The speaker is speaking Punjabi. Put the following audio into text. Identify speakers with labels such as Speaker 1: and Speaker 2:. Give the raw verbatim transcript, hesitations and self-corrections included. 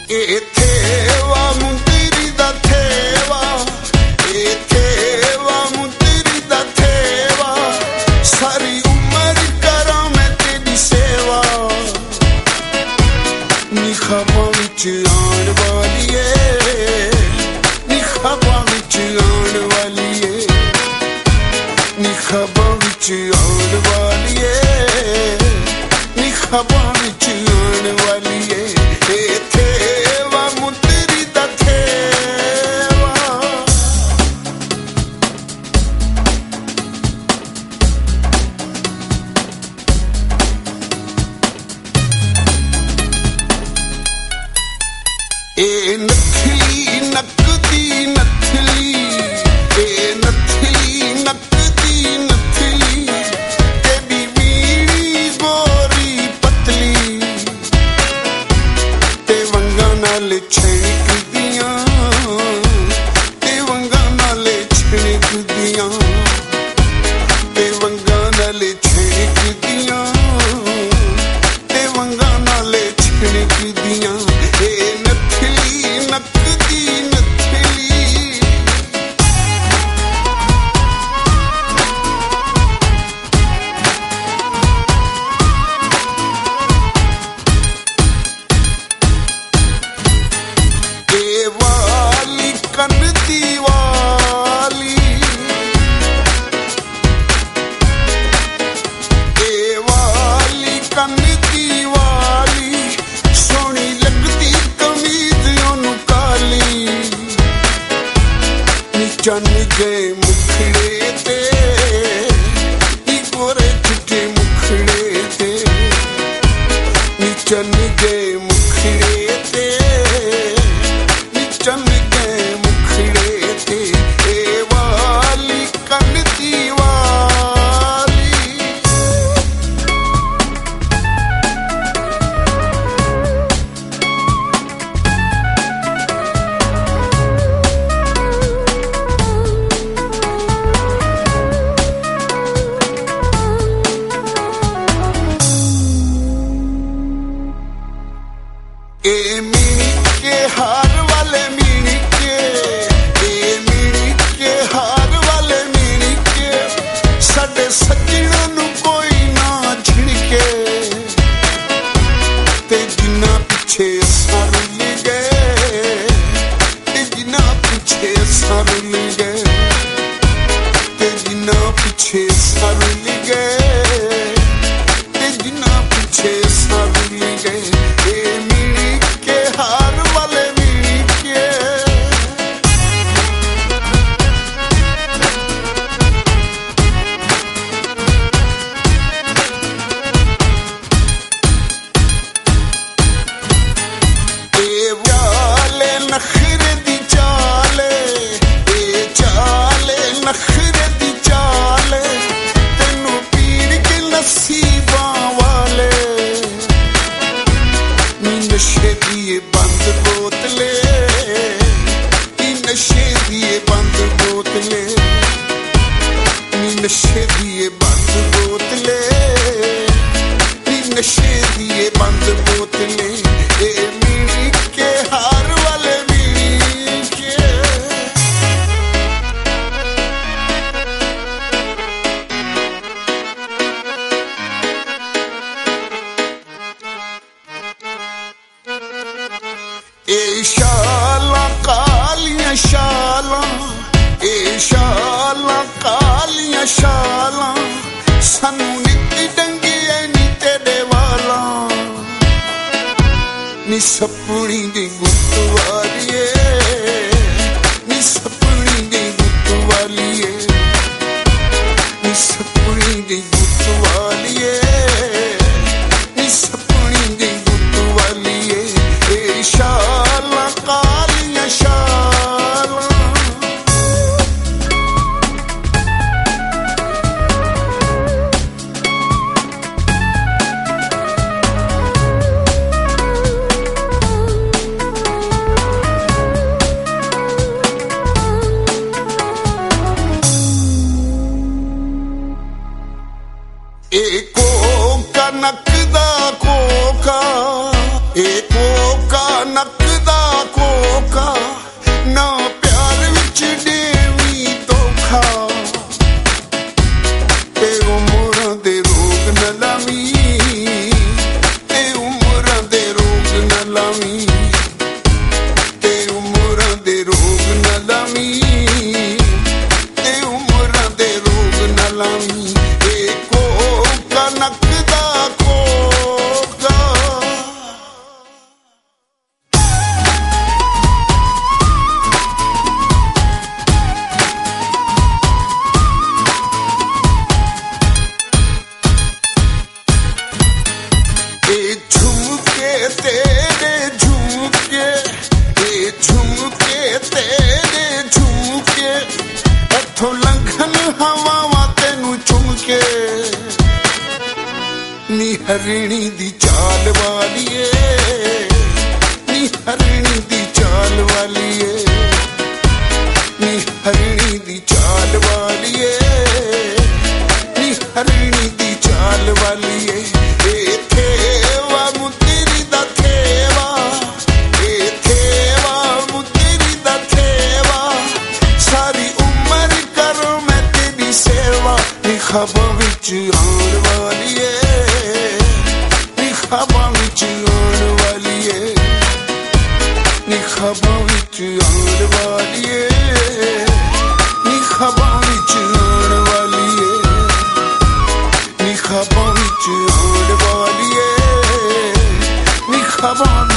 Speaker 1: ਇਹ ਥੇਵਾ ਮੁੰਦਰੀ ਦਾ ਥੇਵਾ, ਇਹ ਥੇਵਾ ਮੁੰਦਰੀ ਦਾ ਥੇਵਾ, ਸਾਰੀ ਉਮਰ ਕਰਾਂ ਮੈਂ ਤੇਰੀ ਸੇਵਾ। ਨੀ ਖ਼ਵਾਂ ਵਿੱਚ ਆਉਣ ਵਾਲੀਏ, ਨੀ ਖ਼ਵਾਂ ਵਿੱਚ ਆਉਣ ਵਾਲੀਏ, ਨੀ ਖ਼ਵਾਂ ਵਿੱਚ ਆਉਣ ਵਾਲੀਏ, ਨੀ ਖ਼ਵਾਂ ਵਿੱਚ ਆਉਣ ਵਾਲੀਏ। ਇਹ ਥੇਵਾ ਮੁੰਦਰੀ ਦਾ ਥੇਵਾ, ਇਹ ਨੱਥਲੀ ਨੱਕਦੀ ਨੱਥਲੀ, ਇਹ ਨੱਥਲੀ ਨੱਕਦੀ ਨੱਥਲੀ, ਤੇਰੀ ਵੀਣੀ ਗੋਰੀ ਪਤਲੀ, ਤੇ ਵੰਗਾਂ ਨਾਲ ਛਿਣਕਦੀਆਂ, ਤੇ ਵੰਗਾਂ ਨਾਲ ਛਿਣਕਦੀਆਂ, ਤੇ ਵੰਗਾਂ ਨਾਲ ਛਿਣਕਦੀਆਂ, ਤੇ ਵੰਗਾਂ ਨਾਲ ਛਿਣਕਦੀਆਂ। ਇਹ ਨੱਥਲੀ ਨੱਕਦੀ ਨੱਥਲੀ, ਇਹ ਵਾਲੀ ਕੰਨ ਦੀ ਵਾਲੀ, ਇਹ ਵਾਲੀ ਕੰਨ ਦੀ ਵਾਲੀ, ਸੋਹਣੀ ਲੱਗਦੀ ਕਮੀਜ਼ ਉਹਨੂੰ ਕਾਲੀ। ਨੀ ਚੰਨ ਗਏ ਮੁਖੜੇ ਤੇ, ਨੀ ਗੋਰੇ ਚਿੱਟੇ ਮੁਖੜੇ ਤੇ, ਨੀ ਚੰਨ ਗਏ ਮੁਖੜੇ ਤੇ, ਨੀ ਚੰਨ ਗਏ ਮੁਖੜੇ ਤੇ। ਇਹ ਵਾਲੀ ਕੰਨ ਦੀ ਵਾਲੀ, ਇਹ ਮੀਣਕੇ ਹਾਰ ਵਾਲੇ ਮੀਣਕੇ, ਇਹ ਮੀਣਕੇ ਹਾਰ ਵਾਲੇ ਮੀਣਕੇ, ਸਾਡੇ ਸੱਜਣਾਂ ਨੂੰ ਕੋਈ ਨਾ ਛਿੜਕੇ, ਤੇ ਜਿੰਨਾ ਪਿੱਛੇ ਅਸਾਂ ਰੁੱਲ ਗਏ, ਤੇ ਜਿੰਨਾ ਪਿੱਛੇ ਅਸਾਂ ਰੁੱਲ ਗਏ, ਤੇ ਜਿੰਨਾ ਪਿੱਛੇ ਅਸਾਂ ਰੁੱਲ ਗਏ, ਤੇ ਜਿੰਨਾ ਪਿੱਛੇ ਅਸਾਂ ਰੁੱਲ ਗਏ। ਇਹ ਮੀਣਕੇ ਹਾਰ ਵਾਲੇ ਮੀਣਕੇ, ਇਹ ਵਾਲੇ ਨਖਰੇ ਦੀ ਚਾਲੇ, ਇਹ ਚਾਲੇ ਨਖਰੇ ਦੀ ਚਾਲੇ, ਤੈਨੂੰ ਪੀੜ ਕੇ ਨਸੀਬਾਂ ਵਾਲੇ। ਨੀ ਨਸ਼ੇ ਦੀ ਇਹ ਬੰਦ ਬੋਤਲੇ, ਨੀ ਨਸ਼ੇ ਦੀ ਇਹ ਬੰਦ ਬੋਤਲੇ, ਨੀ ਨਸ਼ੇ ਦੀ ਇਹ ਬੰਦ ਬੋਤਲੇ, ਨੀ ਨਸ਼ੇ ਦੀ ਇਹ ਬੰਦ ਬੋਤਲੇ। ਇਹ ਮੀਣਕੇ ਹਾਰ ਵਾਲੇ ਮੀਣਕੇ, ਇਹ ਸ਼ਾਲਾਂ ਕਾਲੀਆਂ ਸ਼ਾਲਾਂ, ਇਹ ਸ਼ਾਲਾਂ ਕਾਲੀਆਂ ਸ਼ਾਲਾਂ, ਸਾਨੂੰ ਨਿੱਤ ਡੰਗੀਏ ਨੀ ਤੇਰੇ ਵਾਲਾਂ। ਨੀ ਸਪਣੀ ਦੀ ਗੁੱਤ ਵਾਲੀਏ, ਨੀ ਸਪਣੀ ਦੀ ਗੁੱਤ ਵਾਲੀਏ, ਨੀ ਸਪਣੀ ਦੀ ਗੁੱਤ ਵਾਲੀਏ, ਨੀ ਸਪਣੀ ਦੀ ਗੁੱਤ ਵਾਲੀਏ। ਇਹ ਸ਼ਾਲਾਂ ਕਾਲੀਆਂ ਸ਼ਾਲਾਂ, ਇਹ ਕੋਕਾ ਨੱਕ ਦਾ ਕੋਕਾ, ਇਹ ਕੋਕਾ ਨੱਕ ਕੋਕਾ ਨਾ ਪਿਆਰ ਵਿੱਚ ਦੇਵੀ ਧੋਖਾ ਤੇ ਉਮਰਾਂ ਦੇ ਰੋਗ ਨਾ ਲਾਵੀਂ ਤੇ ਉਮਰਾਂ ਦੇ ਰੋਗ ਨਾ ਲਾਵੀਂ ਤੇ ਉਮਰਾਂ ਦੇ ਰੋਗ ਨਾ ਲਾਵੀਂ ਤੇ ਉਮਰਾਂ ਦੇ ਰੋਗ ਨਾ ਲਾਵੀਂ ਇਹ ਕੋਕਾ ਨੱਕ ਦਾ ਕੋਕਾ ਇਹ ਝੁਮਕੇ ਤੇਰੇ ਝੁਮਕੇ ਇਹ ਝੁਮਕੇ ਤੇਰੇ ਝੁਮਕੇ ਇੱਥੋਂ ਲੰਘਣ ਹਵਾਵਾਂ ਤੈਨੂੰ ਚੁੰਮਕੇ ਨੀ ਹਰਿਣੀ ਦੀ ਚਾਲ ਵਾਲੀਏ ਨੀ ਹਰਿਣੀ ਦੀ ਚਾਲ ਵਾਲੀਏ ਨੀ ਹਰਿਣੀ ਦੀ ਚਾਲ ਵਾਲੀਏ ਨੀ ਹਰਿਣੀ ਦੀ ਚਾਲ ਵਾਲੀਏ ਇਹ ਥੇਵਾ ਮੁੰਦਰੀ ਦਾ ਥੇਵਾ ਇਹ ਥੇਵਾ ਮੁੰਦਰੀ ਦਾ ਥੇਵਾ ਸਾਰੀ ਉਮਰ ਕਰੋ ਮੈਂ ਤੇਰੀ ਸੇਵਾ ਨੀ ਖ਼ਾਬਾਂ ਵਿੱਚ ਆਉਣ ਵਾਲੀਏ ਨੀ ਖ਼ਾਬਾਂ ਵਿੱਚ ਆਉਣ ਵਾਲੀਏ ਨੀ ਖ਼ਾਬਾਂ ਵਿੱਚ ਆਉਣ ਵਾਲੀਏ ਨੀ ਖ਼ਾਬਾਂ ਵਿੱਚ ਆਉਣ ਵਾਲੀਏ ਨੀ ਖ਼ਾਬਾਂ ਵਿੱਚ ਆਉਣ ਵਾਲੀਏ ਨੀ ਖ਼ਾਬਾਂ